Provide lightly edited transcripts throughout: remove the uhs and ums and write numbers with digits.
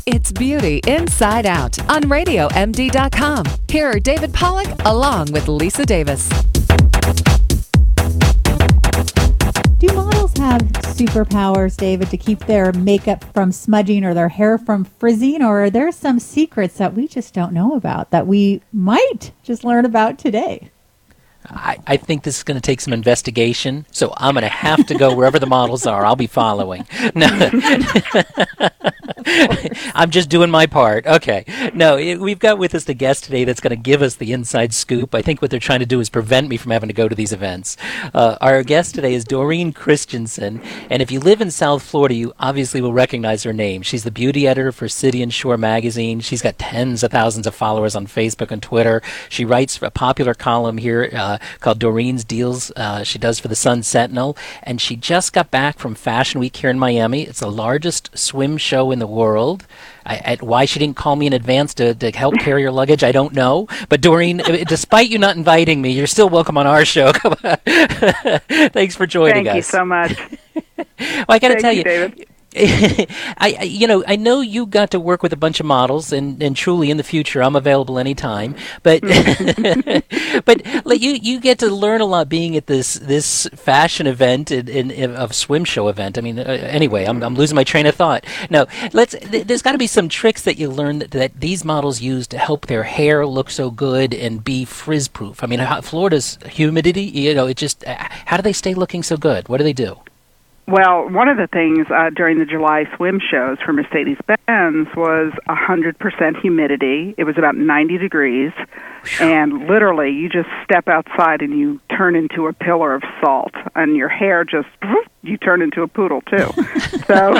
It's Beauty Inside Out on RadioMD.com. Here are David Pollack along with Lisa Davis. Do models have superpowers, David, to keep their makeup from smudging or their hair from frizzing? Or are there some secrets that we just don't know about that we might just learn about today? I think this is going to take some investigation, so I'm going to have to go wherever the models are. I'll be following. No. I'm just doing my part. Okay. No, we've got with us the guest today that's going to give us the inside scoop. I think what they're trying to do is prevent me from having to go to these events. Our guest today is Doreen Christensen, and if you live in South Florida, you obviously will recognize her name. She's the beauty editor for City and Shore magazine. She's got tens of thousands of followers on Facebook and Twitter. She writes a popular column here called Doreen's Deals. She does for the Sun Sentinel, and she just got back from Fashion Week here in Miami. It's the largest swim show in the world. Why she didn't call me in advance to help carry her luggage, I don't know. But Doreen, despite you not inviting me, you're still welcome on our show. Thanks for joining us. Thank you so much. Well, I got to tell you, David. I know you got to work with a bunch of models, and truly in the future I'm available anytime. But but you get to learn a lot being at this fashion event of swim show event. I mean, anyway, I'm losing my train of thought. No, there's got to be some tricks that you learn that these models use to help their hair look so good and be frizz proof. I mean, Florida's humidity, it just how do they stay looking so good? What do they do? Well, one of the things during the July swim shows for Mercedes-Benz was 100% humidity. It was about 90 degrees, and literally you just step outside and you turn into a pillar of salt, and your hair just, you turn into a poodle, too. So,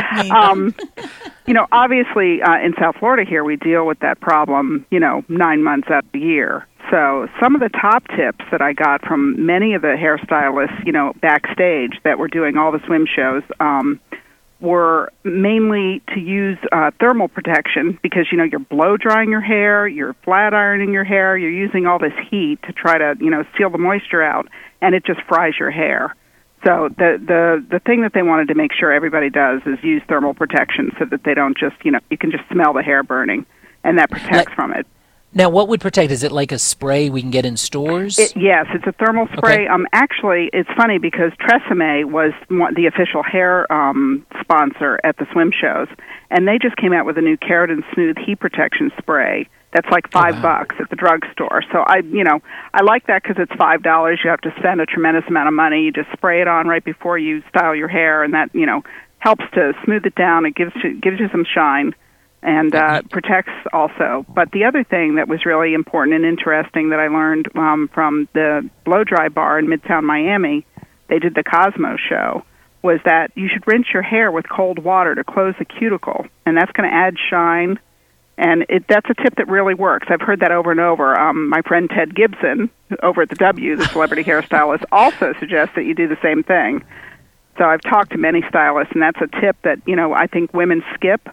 obviously in South Florida here we deal with that problem, 9 months out of the year. So some of the top tips that I got from many of the hairstylists, backstage that were doing all the swim shows were mainly to use thermal protection because, you're blow drying your hair, you're flat ironing your hair, you're using all this heat to try to, seal the moisture out, and it just fries your hair. So the thing that they wanted to make sure everybody does is use thermal protection so that they don't just, you can just smell the hair burning, and that protects from it. Now, what would protect? Is it like a spray we can get in stores? Yes, it's a thermal spray. Okay. Actually, it's funny because Tresemme was the official hair sponsor at the swim shows, and they just came out with a new Keratin Smooth heat protection spray. That's like $5 at the drugstore. So I like that because it's $5. You have to spend a tremendous amount of money. You just spray it on right before you style your hair, and that helps to smooth it down. It gives you some shine. And protects also. But the other thing that was really important and interesting that I learned from the blow dry bar in Midtown Miami, they did the Cosmo show, was that you should rinse your hair with cold water to close the cuticle, and that's going to add shine. And that's a tip that really works. I've heard that over and over. My friend Ted Gibson over at the W, the celebrity hairstylist, also suggests that you do the same thing. So I've talked to many stylists, and that's a tip that I think women skip.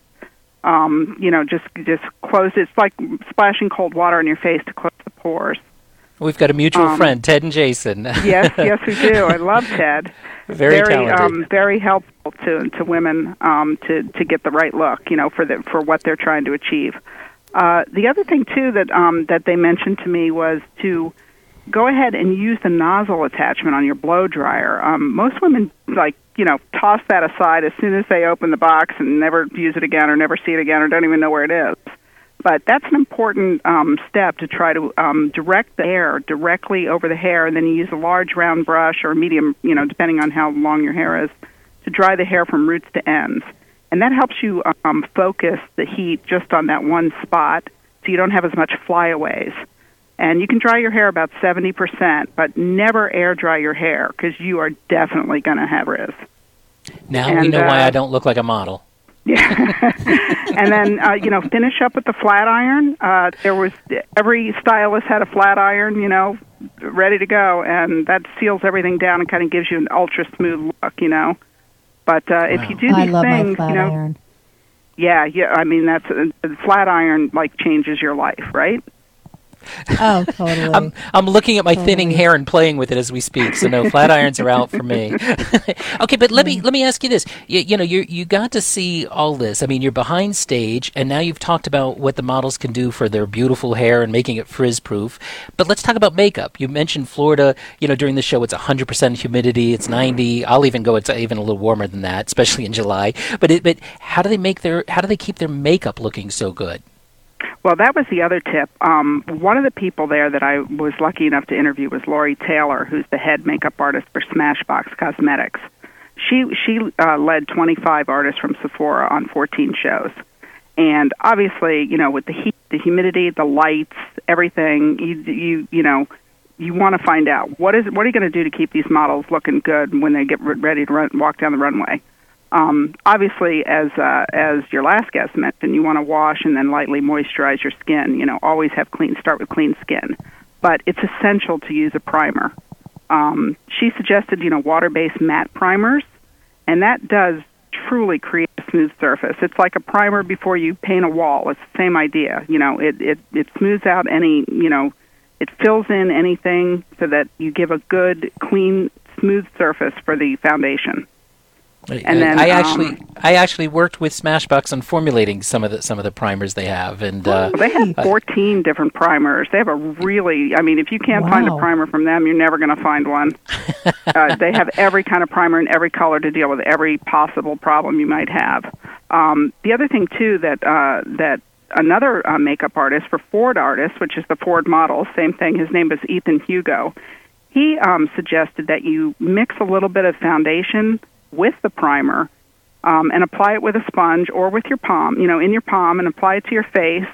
Just close it. It's like splashing cold water on your face to close the pores. We've got a mutual friend, Ted and Jason. yes, we do. I love Ted. Very talented. Very helpful to women to get the right look, for what they're trying to achieve. The other thing too that they mentioned to me was to go ahead and use the nozzle attachment on your blow dryer. Most women toss that aside as soon as they open the box and never use it again or never see it again or don't even know where it is. But that's an important step to try to direct the air directly over the hair, and then you use a large round brush or a medium, depending on how long your hair is, to dry the hair from roots to ends. And that helps you focus the heat just on that one spot so you don't have as much flyaways. And you can dry your hair about 70%, but never air dry your hair because you are definitely going to have frizz. Now we know why I don't look like a model. Yeah. And then, finish up with the flat iron. Every stylist had a flat iron, ready to go, and that seals everything down and kind of gives you an ultra smooth look, But if you do these I love things, my flat iron. Yeah, I mean, that's flat iron, changes your life, right? Oh, totally. I'm looking at my thinning hair and playing with it as we speak. So no, flat irons are out for me. Okay, but let me ask you this. You got to see all this. I mean, you're behind stage, and now you've talked about what the models can do for their beautiful hair and making it frizz-proof. But let's talk about makeup. You mentioned Florida. During the show, it's 100% humidity. It's 90. I'll even go. It's even a little warmer than that, especially in July. But how do they keep their makeup looking so good? Well, that was the other tip. One of the people there that I was lucky enough to interview was Lori Taylor, who's the head makeup artist for Smashbox Cosmetics. She led 25 artists from Sephora on 14 shows. And obviously, with the heat, the humidity, the lights, everything, you want to find out what are you going to do to keep these models looking good when they get ready to walk down the runway. Obviously, as your last guest mentioned, you want to wash and then lightly moisturize your skin. Always start with clean skin. But it's essential to use a primer. She suggested, water-based matte primers, and that does truly create a smooth surface. It's like a primer before you paint a wall. It's the same idea. It smooths out any, it fills in anything so that you give a good, clean, smooth surface for the foundation. And then I actually worked with Smashbox on formulating some of the primers they have, and they have 14 different primers. They have if you can't find a primer from them, you're never going to find one. They have every kind of primer in every color to deal with every possible problem you might have. The other thing too that another makeup artist for Ford artists, which is the Ford model, same thing. His name is Ethan Hugo. He suggested that you mix a little bit of foundation with the primer and apply it with a sponge or with your palm, in your palm, and apply it to your face.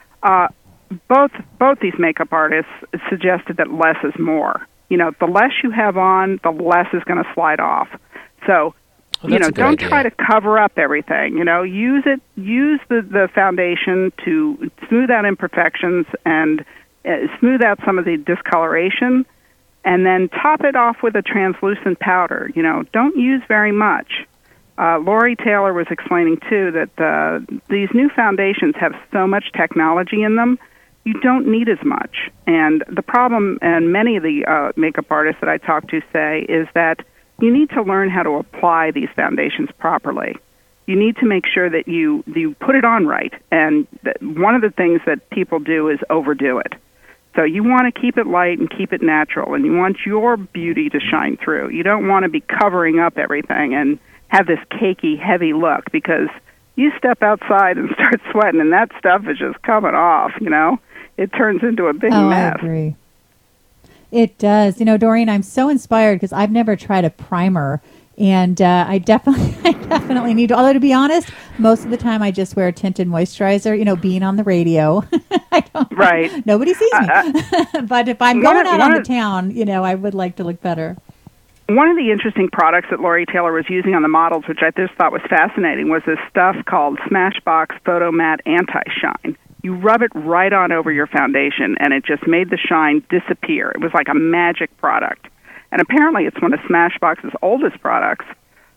Both these makeup artists suggested that less is more. The less you have on, the less is going to slide off. So, don't try to cover up everything. Use the foundation to smooth out imperfections and smooth out some of the discoloration. And then top it off with a translucent powder. Don't use very much. Lori Taylor was explaining, too, that these new foundations have so much technology in them, you don't need as much. And the problem, and many of the makeup artists that I talk to say, is that you need to learn how to apply these foundations properly. You need to make sure that you put it on right. And one of the things that people do is overdo it. So you want to keep it light and keep it natural, and you want your beauty to shine through. You don't want to be covering up everything and have this cakey, heavy look, because you step outside and start sweating, and that stuff is just coming off, It turns into a big mess. I agree. It does. Doreen, I'm so inspired because I've never tried a primer. And I definitely need to. Although, to be honest, most of the time I just wear a tinted moisturizer, being on the radio. Right. Nobody sees me. But if I'm going out on the town, I would like to look better. One of the interesting products that Lori Taylor was using on the models, which I just thought was fascinating, was this stuff called Smashbox Photo Matte Anti-Shine. You rub it right on over your foundation, and it just made the shine disappear. It was like a magic product. And apparently it's one of Smashbox's oldest products.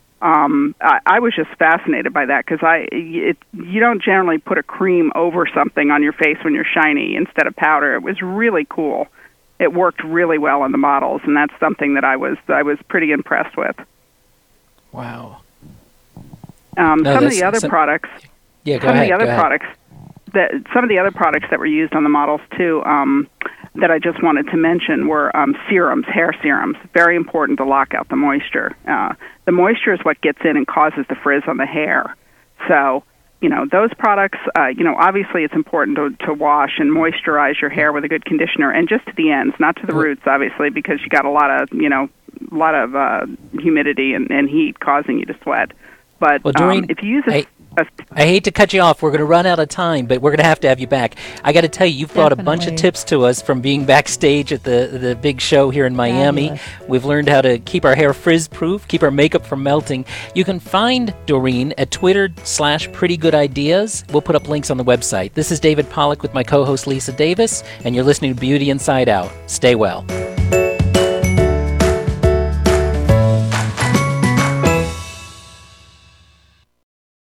I was just fascinated by that because you don't generally put a cream over something on your face when you're shiny instead of powder. It was really cool. It worked really well on the models, and that's something that I was pretty impressed with. Wow. Some of the other products. Yeah, go ahead. Some of the other products that were used on the models too. That I just wanted to mention were serums, hair serums. Very important to lock out the moisture. The moisture is what gets in and causes the frizz on the hair. So, those products, obviously it's important to wash and moisturize your hair with a good conditioner, and just to the ends, not to the roots, obviously, because you got a lot of humidity and heat causing you to sweat. But Doreen, if you use I hate to cut you off. We're going to run out of time, but we're going to have you back. I got to tell you, you've brought a bunch of tips to us from being backstage at the big show here in Miami. Fabulous. We've learned how to keep our hair frizz-proof, keep our makeup from melting. You can find Doreen at Twitter/PrettyGoodIdeas. We'll put up links on the website. This is David Pollack with my co-host Lisa Davis, and you're listening to Beauty Inside Out. Stay well.